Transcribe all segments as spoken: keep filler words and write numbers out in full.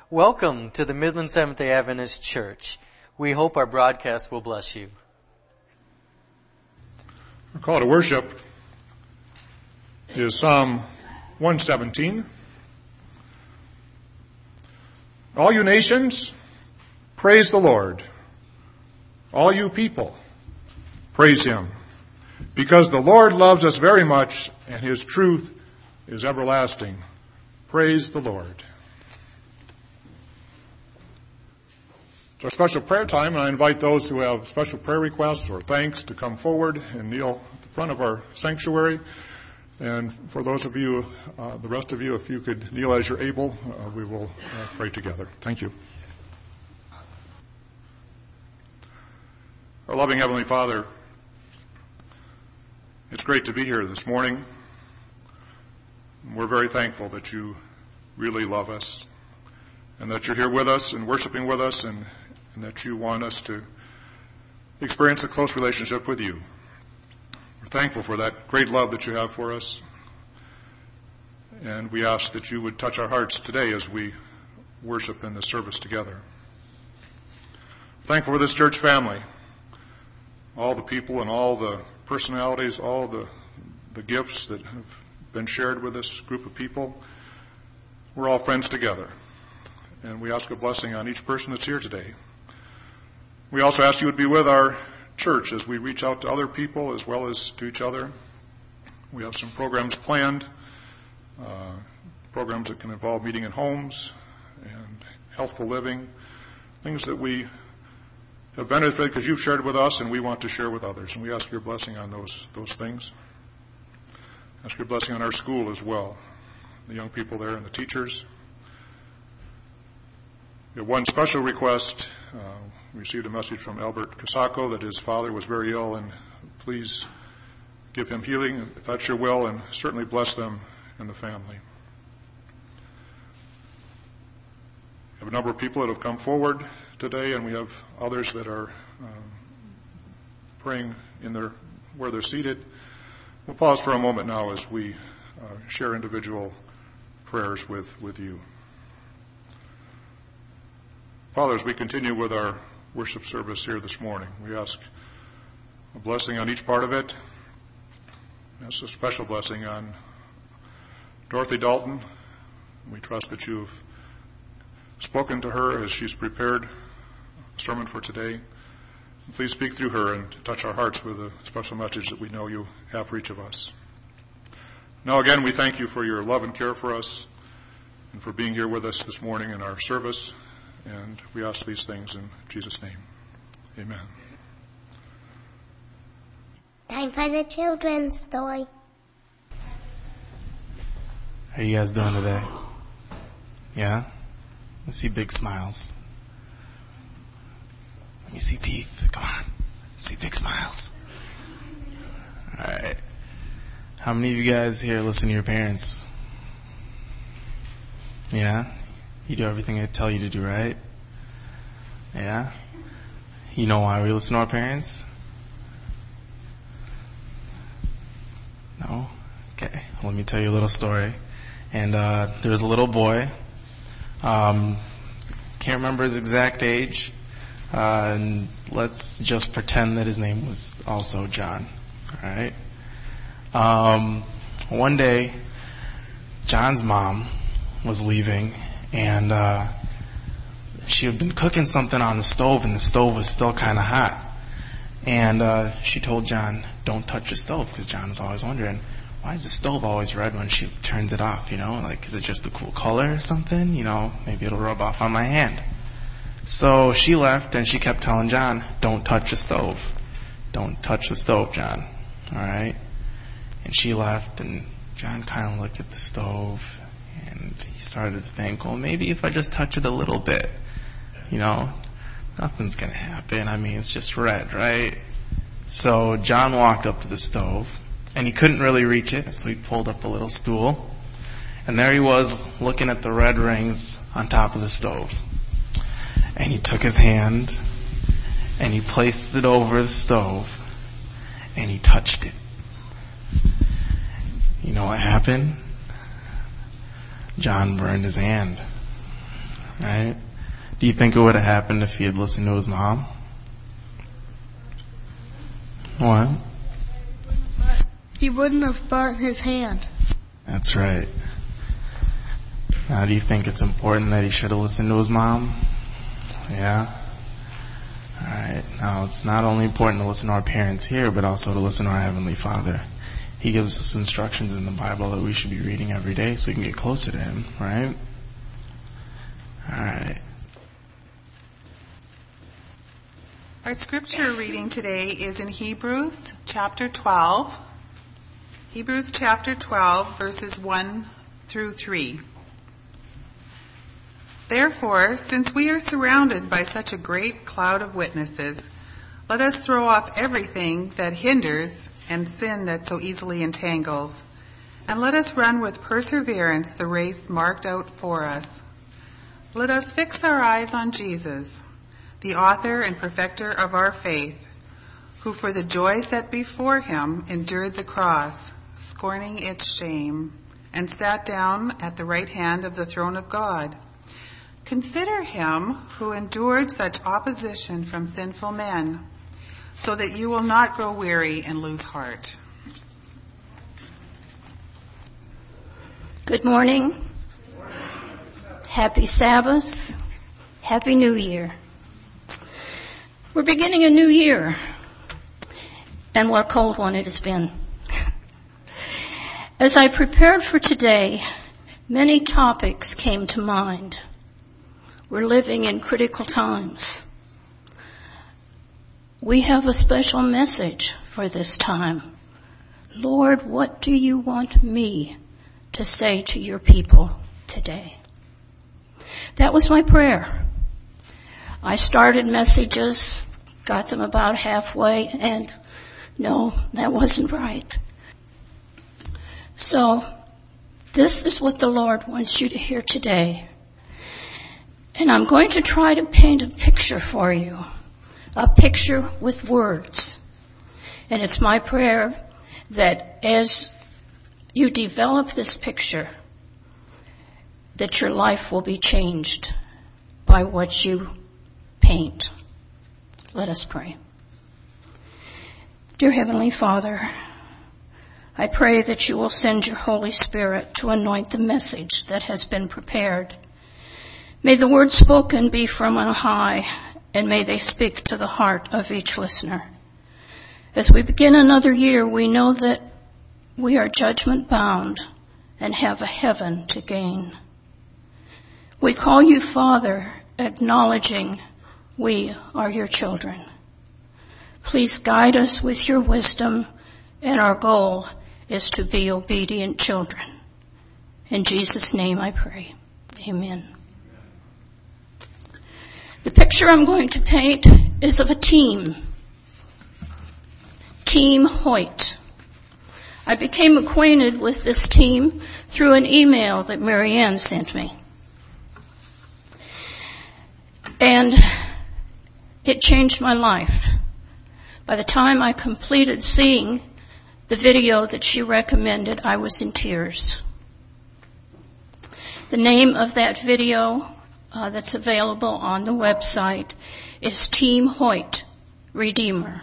Welcome to the Midland Seventh-day Adventist Church. We hope our broadcast will bless you. Our call to worship is Psalm one seventeen. All you nations, praise the Lord. All you people, praise Him. Because the Lord loves us very much, and His truth is everlasting. Praise the Lord. It's our special prayer time, and I invite those who have special prayer requests or thanks to come forward and kneel at the front of our sanctuary. And for those of you, uh, the rest of you, if you could kneel as you're able, uh, we will uh, pray together. Thank you. Our loving Heavenly Father, it's great to be here this morning. We're very thankful that you really love us and that you're here with us and worshiping with us and, and that you want us to experience a close relationship with you. We're thankful for that great love that you have for us. And we ask that you would touch our hearts today as we worship in this service together. Thankful for this church family, all the people and all the personalities, all the, the gifts that have been shared with this group of people. We're all friends together. And we ask a blessing on each person that's here today. We also ask you would be with our church as we reach out to other people as well as to each other. We have some programs planned, uh, programs that can involve meeting in homes and healthful living, things that we have benefited because you've shared with us and we want to share with others. And we ask your blessing on those those things. Ask your blessing on our school as well, the young people there and the teachers. We have one special request. Uh, we received a message from Albert Casacco that his father was very ill, and please give him healing if that's your will, and certainly bless them and the family. We have a number of people that have come forward today, and we have others that are um, praying in their where they're seated. We'll pause for a moment now as we uh, share individual prayers with, with you. Father, as we continue with our worship service here this morning, we ask a blessing on each part of it. That's a special blessing on Dorothy Dalton. We trust that you've spoken to her as she's prepared a sermon for today. Please speak through her and touch our hearts with a special message that we know you have for each of us. Now again, we thank you for your love and care for us and for being here with us this morning in our service. And we ask these things in Jesus' name. Amen. Time for the children's story. How you guys doing today? Yeah? I see big smiles. Let me see teeth. Come on. See big smiles. Alright. How many of you guys here listen to your parents? Yeah? You do everything I tell you to do, right? Yeah? You know why we listen to our parents? No? Okay. Well, let me tell you a little story. And uh, there was a little boy. Um, can't remember his exact age. Uh, and let's just pretend that his name was also John. Alright? Um, one day, John's mom was leaving, and uh, she had been cooking something on the stove, and the stove was still kind of hot. And uh, she told John, don't touch the stove, because John is always wondering, why is the stove always red when she turns it off, you know? Like, is it just a cool color or something? You know, maybe it'll rub off on my hand. So she left, and she kept telling John, don't touch the stove. Don't touch the stove, John. All right? And she left, and John kind of looked at the stove, and he started to think, well, maybe if I just touch it a little bit, you know, nothing's going to happen. I mean, it's just red, right? So John walked up to the stove, and he couldn't really reach it, so he pulled up a little stool, and there he was looking at the red rings on top of the stove. And he took his hand, and he placed it over the stove, and he touched it. You know what happened? John burned his hand. right? Do you think it would have happened if he had listened to his mom? What? He wouldn't have burnt his hand. That's right. Now, do you think it's important that he should have listened to his mom? Yeah? Alright. Now, it's not only important to listen to our parents here, but also to listen to our Heavenly Father. He gives us instructions in the Bible that we should be reading every day so we can get closer to Him, right? Alright. Our scripture reading today is in Hebrews chapter twelve. Hebrews chapter twelve, verses one through three. Therefore, since we are surrounded by such a great cloud of witnesses, let us throw off everything that hinders and sin that so easily entangles, and let us run with perseverance the race marked out for us. Let us fix our eyes on Jesus, the author and perfecter of our faith, who for the joy set before him endured the cross, scorning its shame, and sat down at the right hand of the throne of God. Consider him who endured such opposition from sinful men, so that you will not grow weary and lose heart. Good morning. Happy Sabbath. Happy New Year. We're beginning a new year, and what a cold one it has been. As I prepared for today, many topics came to mind. We're living in critical times. We have a special message for this time. Lord, what do you want me to say to your people today? That was my prayer. I started messages, got them about halfway, and no, that wasn't right. So, this is what the Lord wants you to hear today. And I'm going to try to paint a picture for you, a picture with words. And it's my prayer that as you develop this picture, that your life will be changed by what you paint. Let us pray. Dear Heavenly Father, I pray that you will send your Holy Spirit to anoint the message that has been prepared. May the words spoken be from on high, and may they speak to the heart of each listener. As we begin another year, we know that we are judgment bound and have a heaven to gain. We call you Father, acknowledging we are your children. Please guide us with your wisdom, and our goal is to be obedient children. In Jesus' name I pray. Amen. The picture I'm going to paint is of a team. Team Hoyt. I became acquainted with this team through an email that Mary Ann sent me. And it changed my life. By the time I completed seeing the video that she recommended, I was in tears. The name of that video uh, that's available on the website is Team Hoyt Redeemer.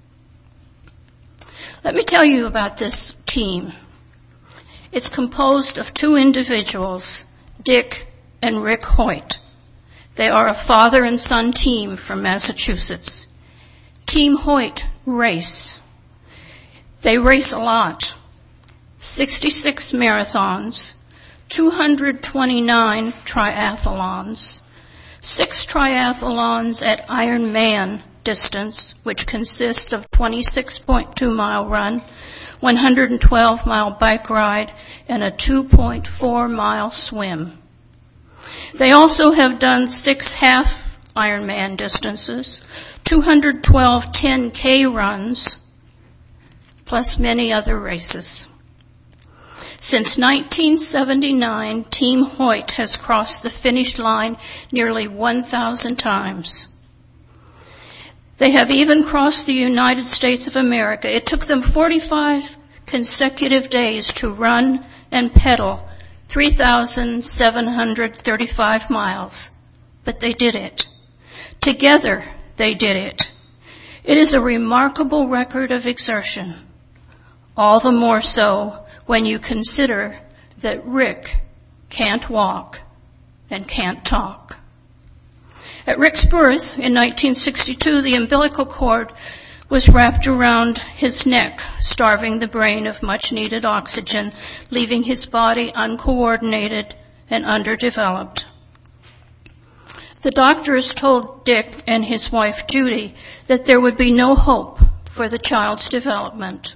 Let me tell you about this team. It's composed of two individuals, Dick and Rick Hoyt. They are a father and son team from Massachusetts. Team Hoyt race. They race a lot. sixty-six marathons, two hundred twenty-nine triathlons, six triathlons at Ironman distance, which consist of twenty-six point two mile run, one hundred twelve mile bike ride, and a two point four mile swim. They also have done six half Ironman distances, two hundred twelve ten K runs, plus many other races. Since nineteen seventy-nine, Team Hoyt has crossed the finish line nearly one thousand times. They have even crossed the United States of America. It took them forty-five consecutive days to run and pedal three thousand seven hundred thirty-five miles but they did it. Together, they did it. It is a remarkable record of exertion, all the more so when you consider that Rick can't walk and can't talk. At Rick's birth in nineteen sixty-two, the umbilical cord was wrapped around his neck, starving the brain of much-needed oxygen, leaving his body uncoordinated and underdeveloped. The doctors told Dick and his wife Judy that there would be no hope for the child's development.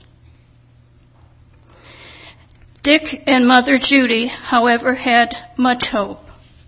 Dick and Mother Judy, however, had much hope.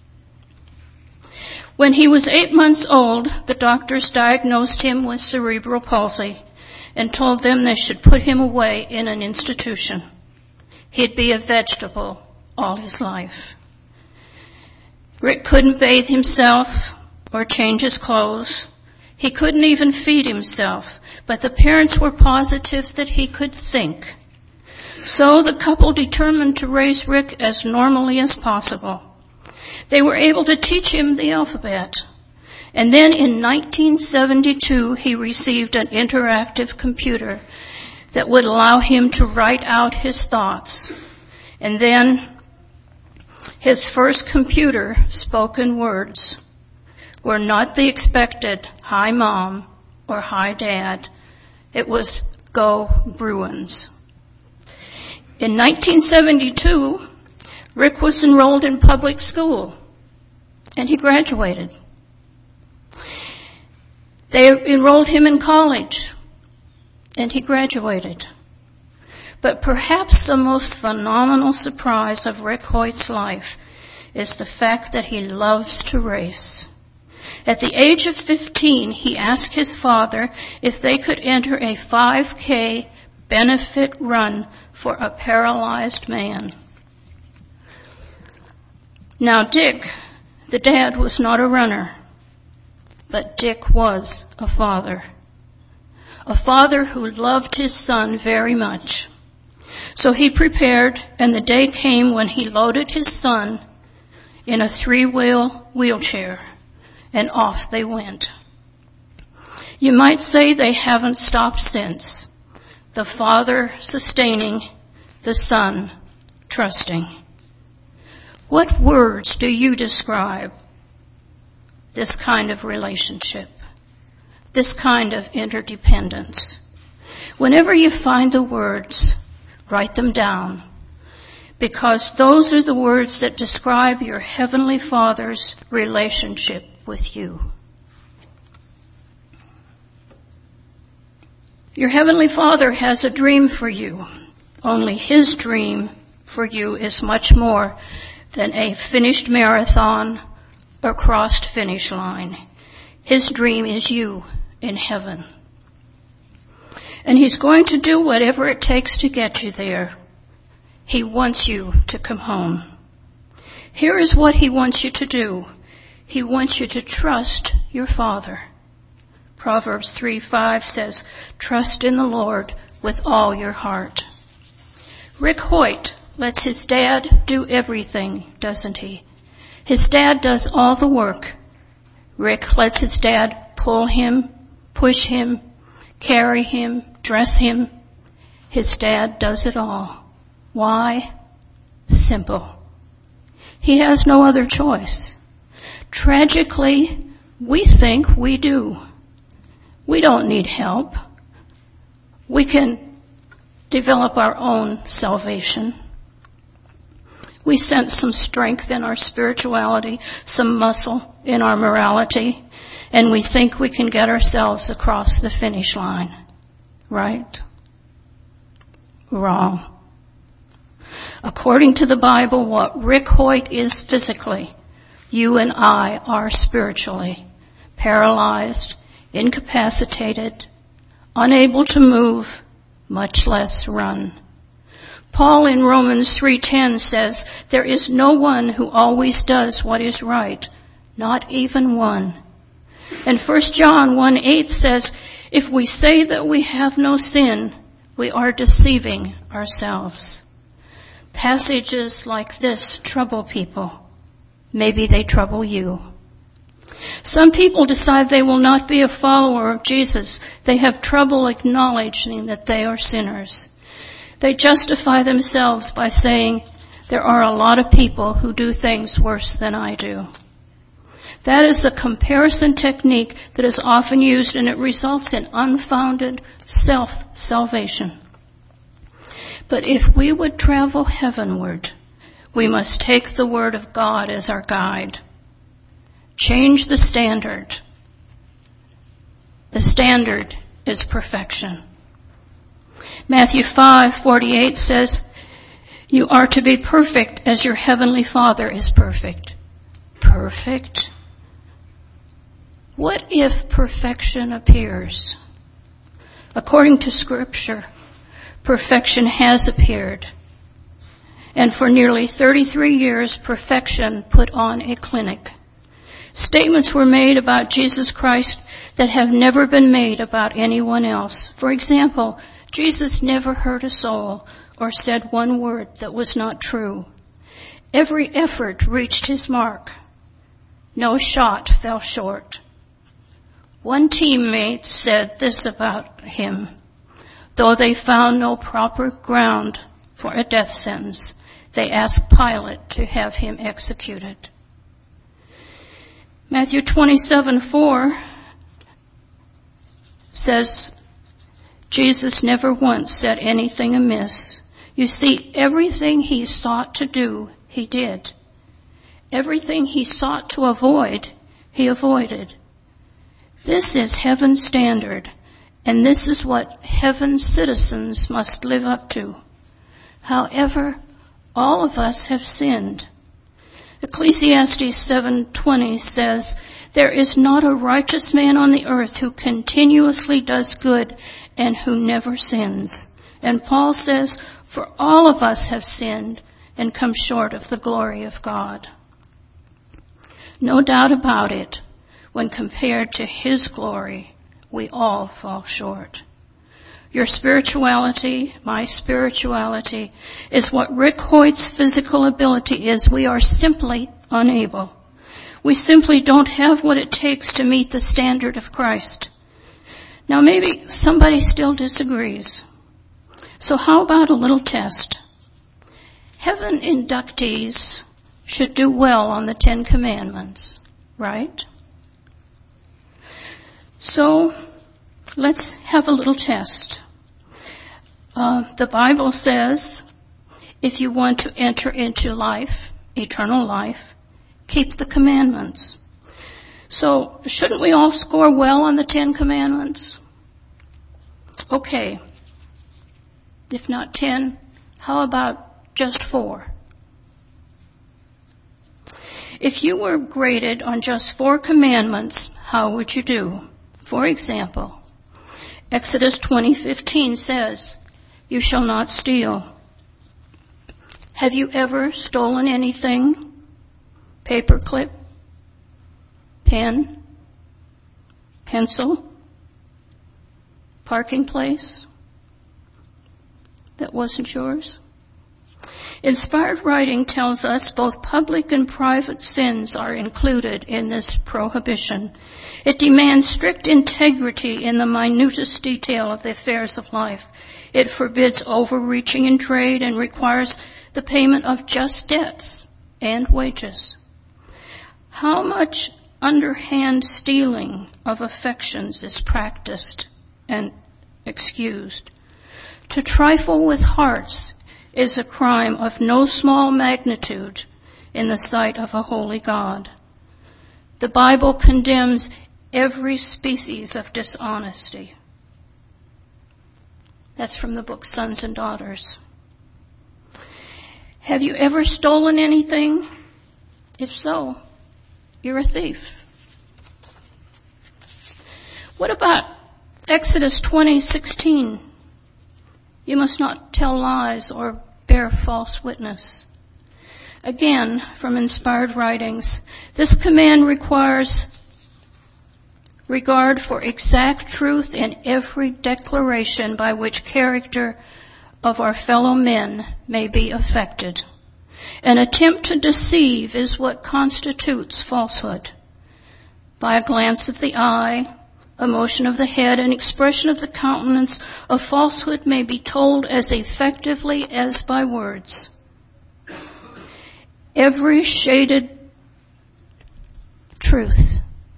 When he was eight months old, the doctors diagnosed him with cerebral palsy and told them they should put him away in an institution. He'd be a vegetable all his life. Rick couldn't bathe himself or change his clothes. He couldn't even feed himself, but the parents were positive that he could think. So the couple determined to raise Rick as normally as possible. They were able to teach him the alphabet. And then in nineteen seventy-two, he received an interactive computer that would allow him to write out his thoughts. And then his first computer spoken words were not the expected "Hi, Mom" or "Hi, Dad." It was "Go Bruins." In nineteen seventy-two, Rick was enrolled in public school, and he graduated. They enrolled him in college, and he graduated. But perhaps the most phenomenal surprise of Rick Hoyt's life is the fact that he loves to race. At the age of fifteen, he asked his father if they could enter a five K benefit run for a paralyzed man. Now Dick, the dad, was not a runner, but Dick was a father. A father who loved his son very much. So he prepared, and the day came when he loaded his son in a three-wheel wheelchair, and off they went. You might say they haven't stopped since. The father sustaining, the son trusting. What words do you describe this kind of relationship, this kind of interdependence? Whenever you find the words, write them down, because those are the words that describe your Heavenly Father's relationship with you. Your Heavenly Father has a dream for you. Only His dream for you is much more than a finished marathon or crossed finish line. His dream is you in heaven. And He's going to do whatever it takes to get you there. He wants you to come home. Here is what He wants you to do. He wants you to trust your Father. Proverbs three five says, "Trust in the Lord with all your heart." Rick Hoyt lets his dad do everything, doesn't he? His dad does all the work. Rick lets his dad pull him, push him, carry him, dress him. His dad does it all. Why? Simple. He has no other choice. Tragically, we think we do. We don't need help. We can develop our own salvation. We sense some strength in our spirituality, some muscle in our morality, and we think we can get ourselves across the finish line. Right? Wrong. According to the Bible, what Rick Hoyt is physically, you and I are spiritually paralyzed, incapacitated, unable to move, much less run. Paul in Romans three ten says, "There is no one who always does what is right, not even one." And First John one eight says, "If we say that we have no sin, we are deceiving ourselves." Passages like this trouble people. Maybe they trouble you. Some people decide they will not be a follower of Jesus. They have trouble acknowledging that they are sinners. They justify themselves by saying, there are a lot of people who do things worse than I do. That is a comparison technique that is often used, and it results in unfounded self-salvation. But if we would travel heavenward, we must take the Word of God as our guide. Change the standard. The standard is perfection. Matthew five forty-eight says, you are to be perfect as your heavenly Father is perfect. Perfect? What if perfection appears? According to Scripture, perfection has appeared. And for nearly thirty-three years, perfection put on a clinic. Statements were made about Jesus Christ that have never been made about anyone else. For example, Jesus never hurt a soul or said one word that was not true. Every effort reached his mark. No shot fell short. One teammate said this about him. Though they found no proper ground for a death sentence, they asked Pilate to have him executed. Matthew twenty-seven four says, Jesus never once said anything amiss. You see, everything he sought to do, he did. Everything he sought to avoid, he avoided. This is heaven's standard, and this is what heaven's citizens must live up to. However, all of us have sinned. Ecclesiastes seven twenty says, there is not a righteous man on the earth who continuously does good and who never sins. And Paul says, for all of us have sinned and come short of the glory of God. No doubt about it, when compared to his glory, we all fall short. Your spirituality, my spirituality, is what Rick Hoyt's physical ability is. We are simply unable. We simply don't have what it takes to meet the standard of Christ. Now maybe somebody still disagrees. So how about a little test? Heaven inductees should do well on the Ten Commandments, right? So let's have a little test. Uh, the Bible says, if you want to enter into life, eternal life, keep the commandments. So shouldn't we all score well on the Ten Commandments? Okay. If not ten, how about just four? If you were graded on just four commandments, how would you do? For example, Exodus twenty fifteen says, you shall not steal. Have you ever stolen anything? Paperclip? Pen? Pencil? Parking place? That wasn't yours? Inspired writing tells us both public and private sins are included in this prohibition. It demands strict integrity in the minutest detail of the affairs of life. It forbids overreaching in trade and requires the payment of just debts and wages. How much underhand stealing of affections is practiced and excused? To trifle with hearts is a crime of no small magnitude in the sight of a holy God. The Bible condemns every species of dishonesty. That's from the book Sons and Daughters. Have you ever stolen anything? If so, you're a thief. What about Exodus twenty sixteen? You must not tell lies or bear false witness. Again, from inspired writings, this command requires regard for exact truth in every declaration by which character of our fellow men may be affected. An attempt to deceive is what constitutes falsehood. By a glance of the eye, a motion of the head, and expression of the countenance, a falsehood may be told as effectively as by words. Every shaded truth.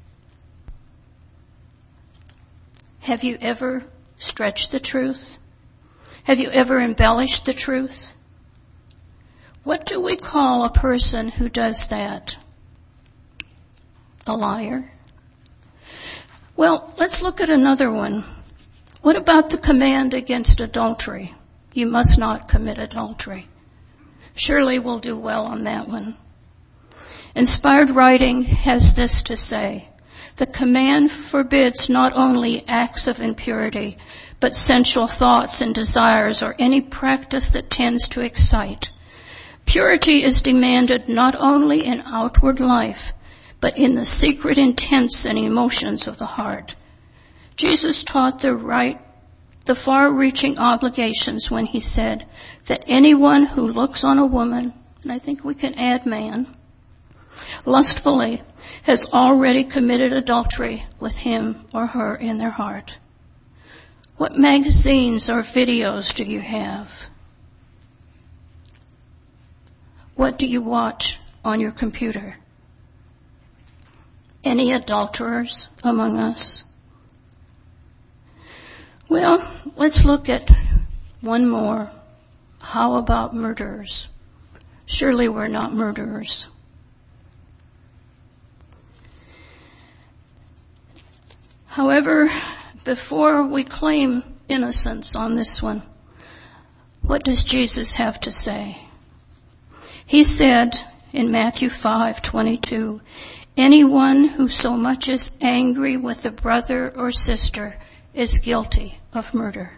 Have you ever stretched the truth? Have you ever embellished the truth? What do we call a person who does that? A liar? Well, let's look at another one. What about the command against adultery? You must not commit adultery. Surely we'll do well on that one. Inspired writing has this to say: the command forbids not only acts of impurity, but sensual thoughts and desires or any practice that tends to excite. Purity is demanded not only in outward life, but in the secret intents and emotions of the heart. Jesus taught the right, the far-reaching obligations when he said that anyone who looks on a woman, and I think we can add man, lustfully, has already committed adultery with him or her in their heart. What magazines or videos do you have? What do you watch on your computer? Any adulterers among us? Well, let's look at one more. How about murderers? Surely we're not murderers. However, before we claim innocence on this one, what does Jesus have to say? He said in Matthew five twenty-two, anyone who so much as angry with a brother or sister is guilty of murder.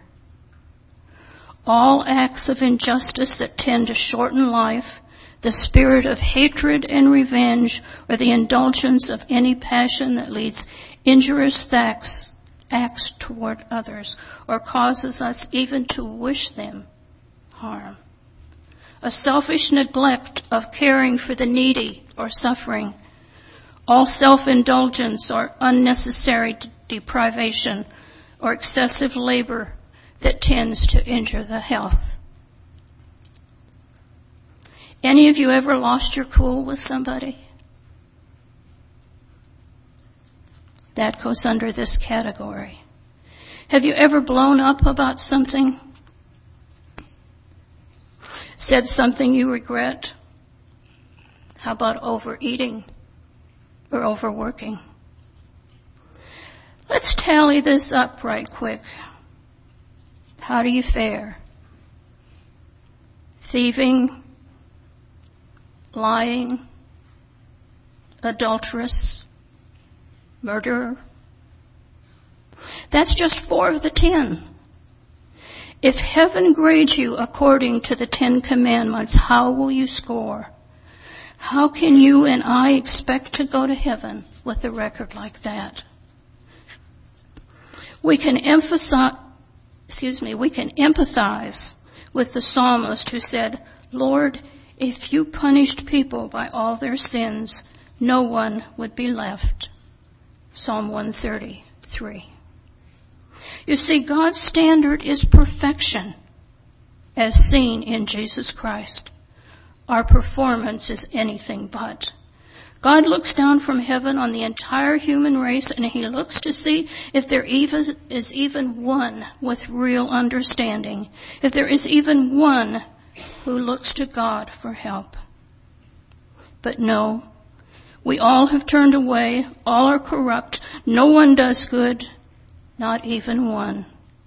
All acts of injustice that tend to shorten life, the spirit of hatred and revenge, or the indulgence of any passion that leads injurious acts, acts toward others, or causes us even to wish them harm. A selfish neglect of caring for the needy or suffering, all self-indulgence or unnecessary de- deprivation or excessive labor that tends to injure the health. Any of you ever lost your cool with somebody? That goes under this category. Have you ever blown up about something? Said something you regret? How about overeating or overworking? Let's tally this up right quick. How do you fare? Thieving, lying, adulterous, murderer. That's just four of the ten. If heaven grades you according to the Ten Commandments, how will you score? How can you and I expect to go to heaven with a record like that? We can emphasize, excuse me, we can empathize with the psalmist who said, Lord, if you punished people by all their sins, no one would be left. Psalm one thirty-three. You see, God's standard is perfection, as seen in Jesus Christ. Our performance is anything but. God looks down from heaven on the entire human race, and he looks to see if there even is even one with real understanding, if there is even one who looks to God for help. But no, we all have turned away, all are corrupt, no one does good, not even one.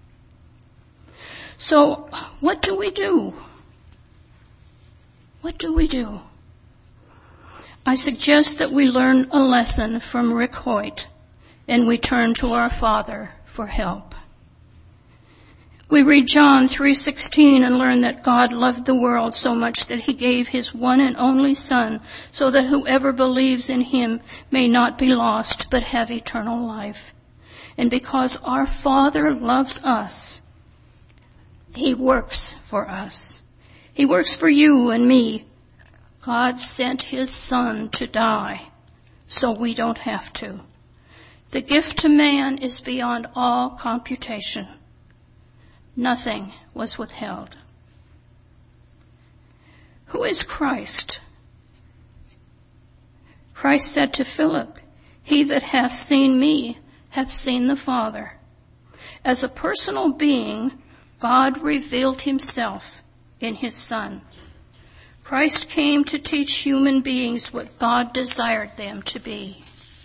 So, what do we do? What do we do? I suggest that we learn a lesson from Rick Hoyt and we turn to our Father for help. We read John three sixteen and learn that God loved the world so much that he gave his one and only Son so that whoever believes in him may not be lost but have eternal life. And because our Father loves us, he works for us. He works for you and me. God sent his Son to die so we don't have to. The gift to man is beyond all computation. Nothing was withheld. Who is Christ? Christ said to Philip, "He that hath seen me hath seen the Father." As a personal being, God revealed himself in his Son. Christ came to teach human beings what God desired them to be.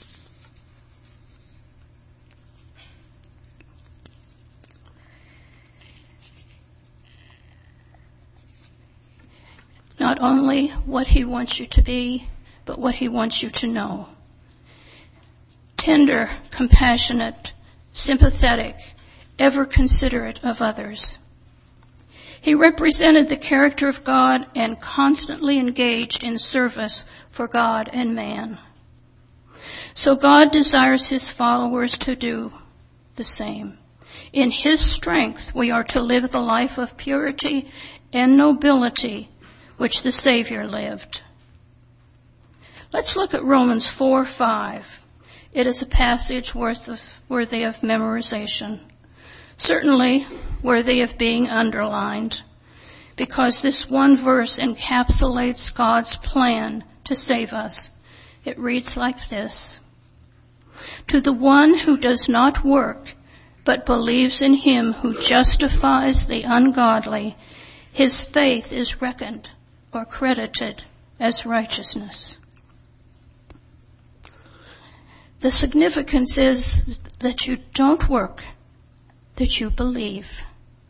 Not only what he wants you to be, but what he wants you to know. Tender, compassionate, sympathetic, ever considerate of others. He represented the character of God and constantly engaged in service for God and man. So God desires his followers to do the same. In his strength, we are to live the life of purity and nobility which the Savior lived. Let's look at Romans four five. It is a passage worth of, worthy of memorization. Certainly worthy of being underlined, because this one verse encapsulates God's plan to save us. It reads like this: "To the one who does not work, but believes in him who justifies the ungodly, his faith is reckoned or credited as righteousness." The significance is that you don't work, that you believe.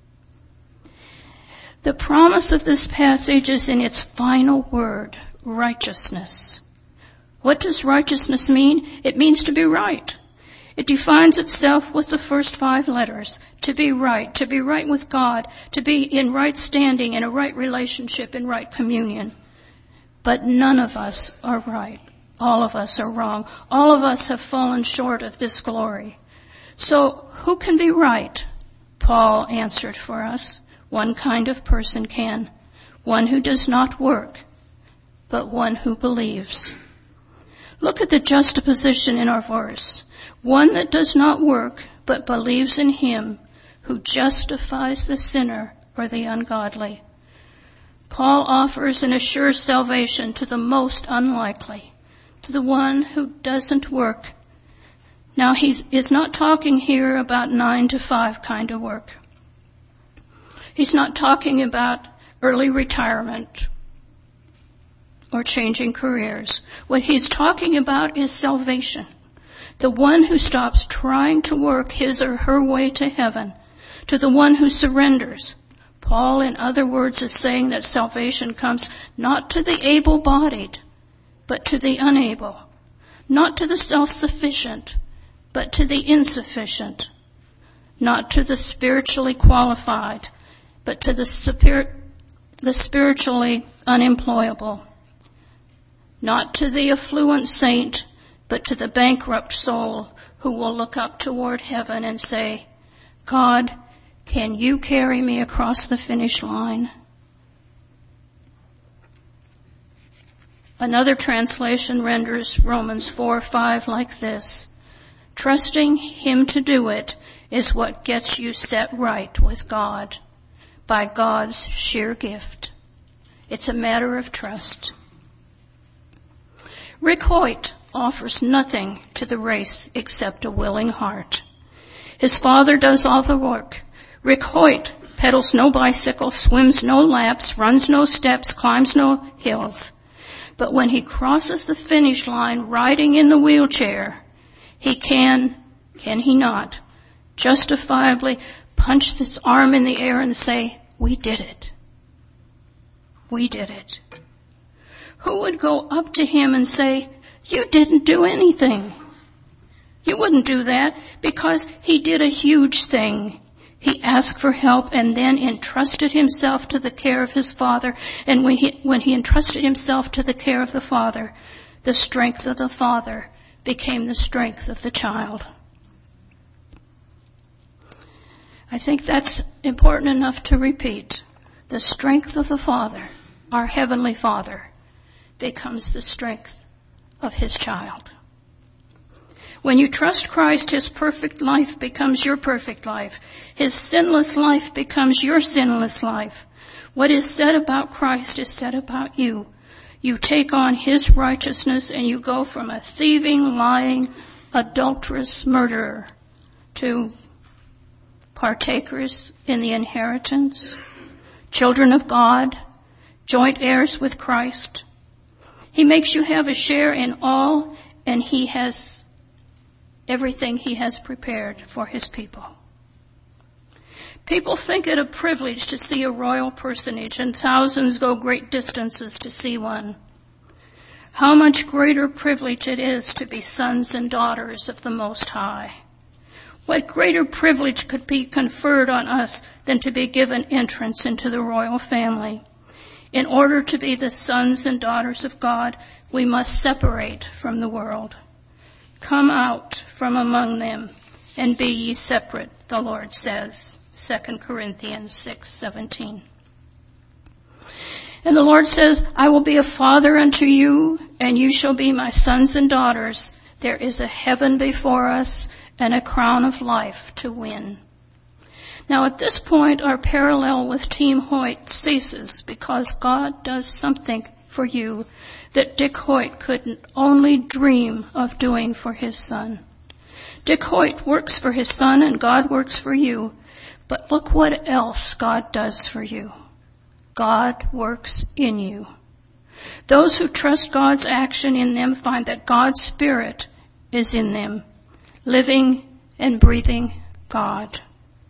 The promise of this passage is in its final word, righteousness. What does righteousness mean? It means to be right. It defines itself with the first five letters. To be right, to be right with God, to be in right standing, in a right relationship, in right communion. But none of us are right. All of us are wrong. All of us have fallen short of this glory. So who can be right? Paul answered for us. One kind of person can. One who does not work, but one who believes. Look at the juxtaposition in our verse. One that does not work, but believes in him who justifies the sinner or the ungodly. Paul offers and assures salvation to the most unlikely, to the one who doesn't work. Now, he is not talking here about nine to five kind of work. He's not talking about early retirement or changing careers. What he's talking about is salvation. The one who stops trying to work his or her way to heaven, to the one who surrenders. Paul, in other words, is saying that salvation comes not to the able-bodied, but to the unable. Not to the self-sufficient, but to the insufficient. Not to the spiritually qualified, but to the, spirit, the spiritually unemployable. Not to the affluent saint, but to the bankrupt soul who will look up toward heaven and say, "God, can you carry me across the finish line?" Another translation renders Romans four five like this: "Trusting him to do it is what gets you set right with God by God's sheer gift." It's a matter of trust. Rick Hoyt offers nothing to the race except a willing heart. His father does all the work. Rick Hoyt pedals no bicycle, swims no laps, runs no steps, climbs no hills. But when he crosses the finish line riding in the wheelchair, he can, can he not, justifiably punch his arm in the air and say, "We did it. We did it." Who would go up to him and say, "You didn't do anything"? You wouldn't do that, because he did a huge thing. He asked for help and then entrusted himself to the care of his Father. And when he, when he entrusted himself to the care of the Father, the strength of the Father became the strength of the child. I think that's important enough to repeat. The strength of the Father, our Heavenly Father, becomes the strength of his child. When you trust Christ, his perfect life becomes your perfect life. His sinless life becomes your sinless life. What is said about Christ is said about you. You take on his righteousness and you go from a thieving, lying, adulterous murderer to partakers in the inheritance, children of God, joint heirs with Christ. He makes you have a share in all, and he has everything he has prepared for his people. People think it a privilege to see a royal personage, and thousands go great distances to see one. How much greater privilege it is to be sons and daughters of the Most High. What greater privilege could be conferred on us than to be given entrance into the royal family? In order to be the sons and daughters of God, we must separate from the world. Come out from among them and be ye separate, the Lord says, Second Corinthians six seventeen. And the Lord says, I will be a father unto you, and you shall be my sons and daughters. There is a heaven before us, and a crown of life to win. Now at this point, our parallel with Team Hoyt ceases, because God does something for you that Dick Hoyt could only dream of doing for his son. Dick Hoyt works for his son, and God works for you. But look what else God does for you. God works in you. Those who trust God's action in them find that God's Spirit is in them, living and breathing God.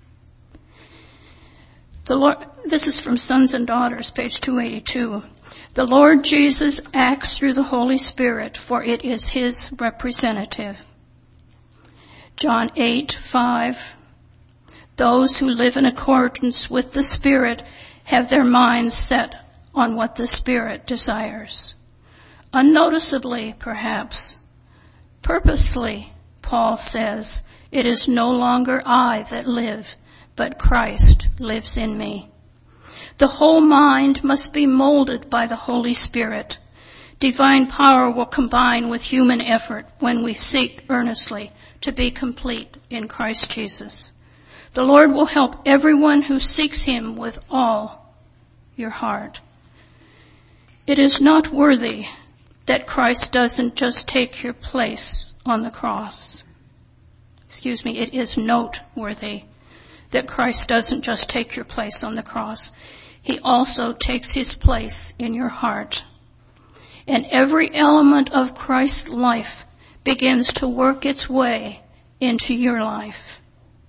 The Lord, this is from Sons and Daughters, page two eighty-two. The Lord Jesus acts through the Holy Spirit, for it is his representative. John eight five. Those who live in accordance with the Spirit have their minds set on what the Spirit desires. Unnoticeably, perhaps, purposely, Paul says, it is no longer I that live, but Christ lives in me. The whole mind must be molded by the Holy Spirit. Divine power will combine with human effort when we seek earnestly to be complete in Christ Jesus. The Lord will help everyone who seeks him with all your heart. It is not worthy that Christ doesn't just take your place on the cross. Excuse me, it is noteworthy that Christ doesn't just take your place on the cross. He also takes his place in your heart. And every element of Christ's life begins to work its way into your life.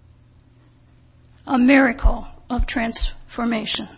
A miracle of transformation.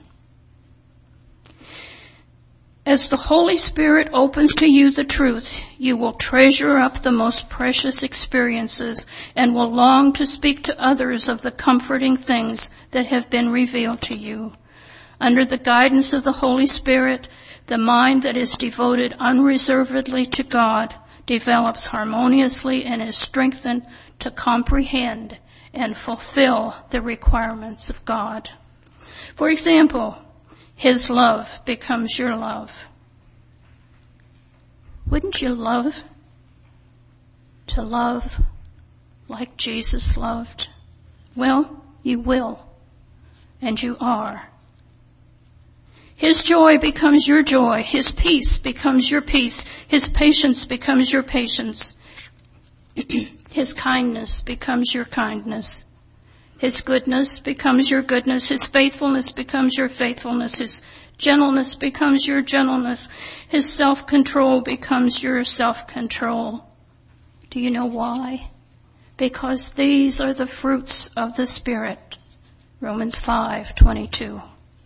As the Holy Spirit opens to you the truth, you will treasure up the most precious experiences and will long to speak to others of the comforting things that have been revealed to you. Under the guidance of the Holy Spirit, the mind that is devoted unreservedly to God develops harmoniously and is strengthened to comprehend and fulfill the requirements of God. For example, his love becomes your love. Wouldn't you love to love like Jesus loved? Well, you will, and you are. His joy becomes your joy. His peace becomes your peace. His patience becomes your patience. His kindness becomes your kindness. His goodness becomes your goodness. His faithfulness becomes your faithfulness. His gentleness becomes your gentleness. His self-control becomes your self-control. Do you know why? Because these are the fruits of the Spirit. Romans five twenty-two.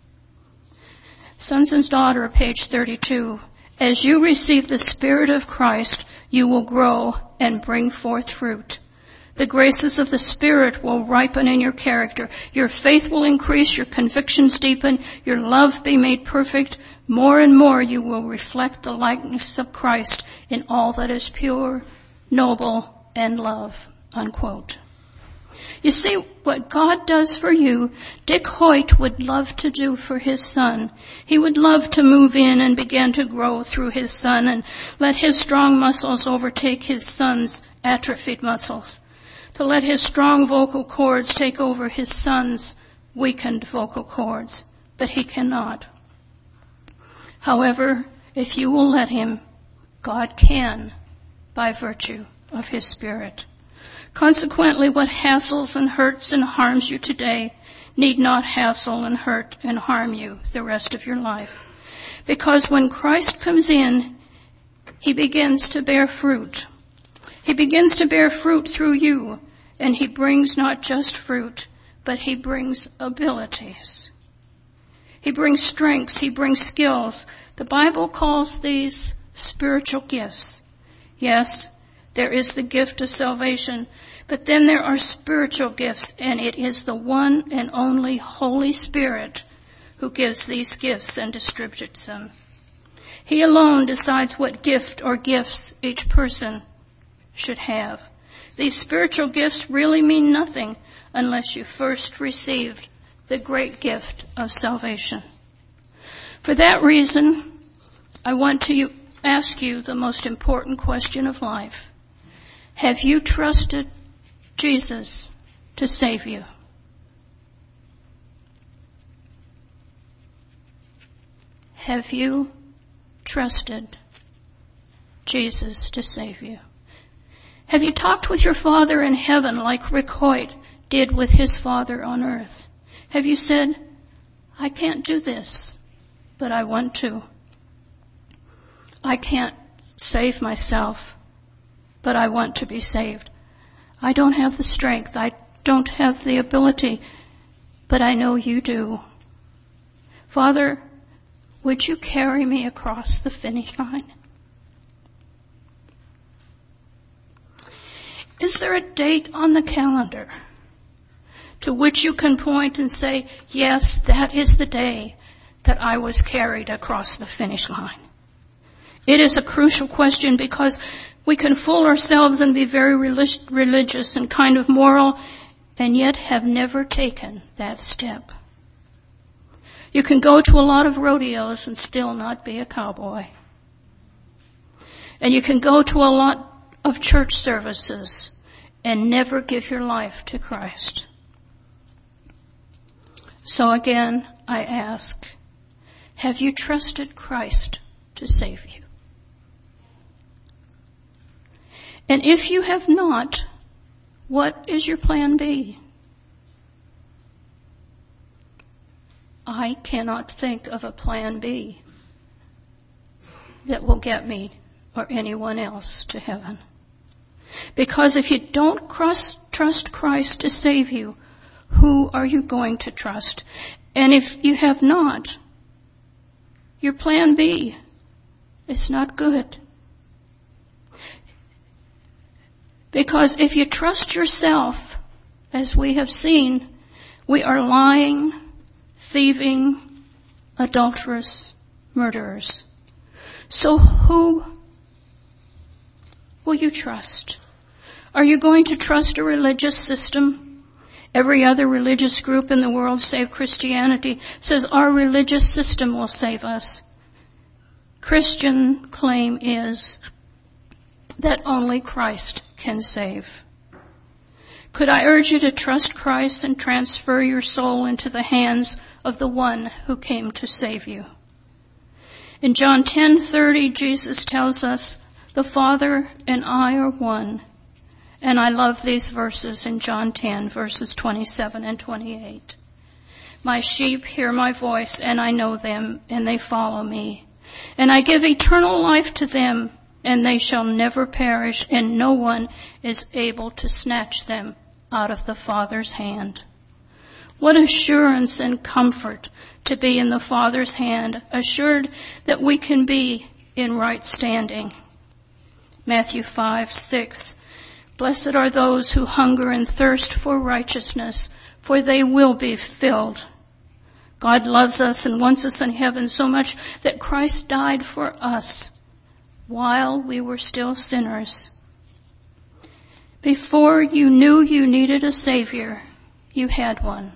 Sons and Daughter, page thirty-two. As you receive the Spirit of Christ, you will grow and bring forth fruit. The graces of the Spirit will ripen in your character. Your faith will increase, your convictions deepen, your love be made perfect. More and more you will reflect the likeness of Christ in all that is pure, noble, and love. Unquote. You see, what God does for you, Dick Hoyt would love to do for his son. He would love to move in and begin to grow through his son and let his strong muscles overtake his son's atrophied muscles. To let his strong vocal cords take over his son's weakened vocal cords. But he cannot. However, if you will let him, God can, by virtue of his Spirit. Consequently, what hassles and hurts and harms you today need not hassle and hurt and harm you the rest of your life. Because when Christ comes in, he begins to bear fruit. He begins to bear fruit through you, and he brings not just fruit, but he brings abilities. He brings strengths, he brings skills. The Bible calls these spiritual gifts. Yes, there is the gift of salvation, but then there are spiritual gifts, and it is the one and only Holy Spirit who gives these gifts and distributes them. He alone decides what gift or gifts each person should have. These spiritual gifts really mean nothing unless you first received the great gift of salvation. For that reason, I want to ask you the most important question of life. Have you trusted Jesus to save you? Have you trusted Jesus to save you? Have you talked with your Father in heaven like Rick Hoyt did with his Father on earth? Have you said, I can't do this, but I want to. I can't save myself, but I want to be saved. I don't have the strength. I don't have the ability, but I know you do. Father, would you carry me across the finish line? Is there a date on the calendar to which you can point and say, yes, that is the day that I was carried across the finish line? It is a crucial question because we can fool ourselves and be very relig- religious and kind of moral and yet have never taken that step. You can go to a lot of rodeos and still not be a cowboy. And you can go to a lot of church services and never give your life to Christ. So again, I ask, have you trusted Christ to save you? And if you have not, what is your plan B? I cannot think of a plan B that will get me or anyone else to heaven. Because if you don't trust Christ to save you, who are you going to trust? And if you have not, your plan B is not good. Because if you trust yourself, as we have seen, we are lying, thieving, adulterous, murderers. So who will you trust? Are you going to trust a religious system? Every other religious group in the world, save Christianity, says our religious system will save us. Christian claim is that only Christ can save. Could I urge you to trust Christ and transfer your soul into the hands of the one who came to save you? In John ten thirty, Jesus tells us, the Father and I are one. And I love these verses in John ten, verses twenty-seven and twenty-eight. My sheep hear my voice, and I know them, and they follow me. And I give eternal life to them, and they shall never perish, and no one is able to snatch them out of the Father's hand. What assurance and comfort to be in the Father's hand, assured that we can be in right standing. Matthew five six. Blessed are those who hunger and thirst for righteousness, for they will be filled. God loves us and wants us in heaven so much that Christ died for us while we were still sinners. Before you knew you needed a Savior, you had one.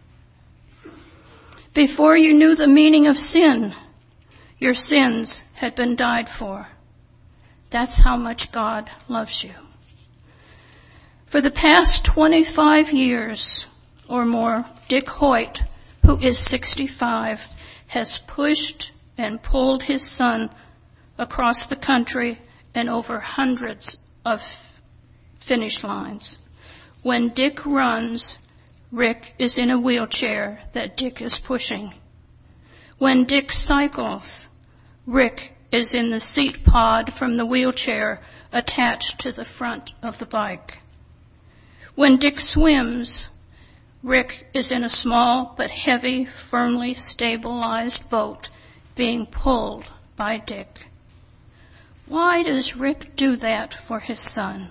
Before you knew the meaning of sin, your sins had been died for. That's how much God loves you. For the past twenty-five years or more, Dick Hoyt, who is sixty-five, has pushed and pulled his son across the country and over hundreds of finish lines. When Dick runs, Rick is in a wheelchair that Dick is pushing. When Dick cycles, Rick is in the seat pod from the wheelchair attached to the front of the bike. When Dick swims, Rick is in a small but heavy, firmly stabilized boat being pulled by Dick. Why does Rick do that for his son?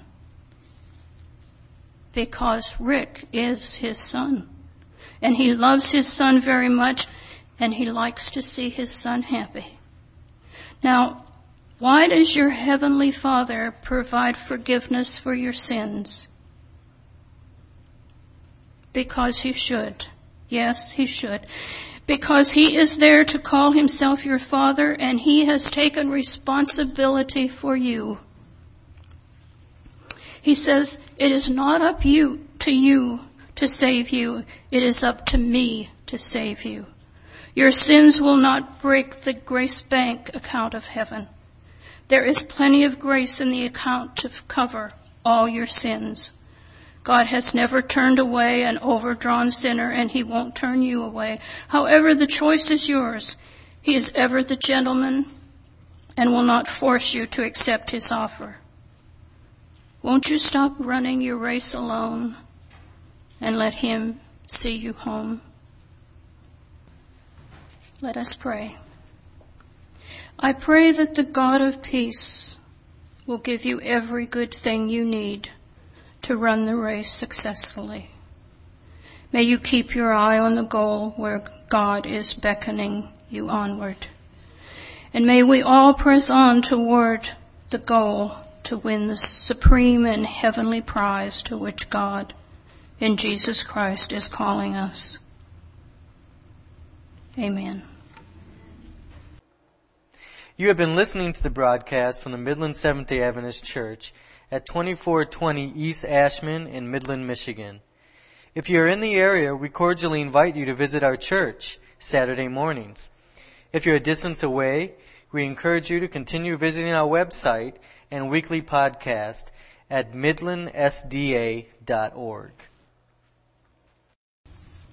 Because Rick is his son, and he loves his son very much, and he likes to see his son happy. Now, why does your Heavenly Father provide forgiveness for your sins? Because He should. Yes, He should. Because He is there to call Himself your Father, and He has taken responsibility for you. He says, it is not up you to you to save you. It is up to me to save you. Your sins will not break the grace bank account of heaven. There is plenty of grace in the account to cover all your sins. God has never turned away an overdrawn sinner, and He won't turn you away. However, the choice is yours. He is ever the gentleman and will not force you to accept His offer. Won't you stop running your race alone and let Him see you home? Let us pray. I pray that the God of peace will give you every good thing you need to run the race successfully. May you keep your eye on the goal where God is beckoning you onward. And may we all press on toward the goal to win the supreme and heavenly prize to which God in Jesus Christ is calling us. Amen. You have been listening to the broadcast from the Midland Seventh-day Adventist Church at twenty-four twenty East Ashman in Midland, Michigan. If you are in the area, we cordially invite you to visit our church Saturday mornings. If you're a distance away, we encourage you to continue visiting our website and weekly podcast at midland s d a dot org.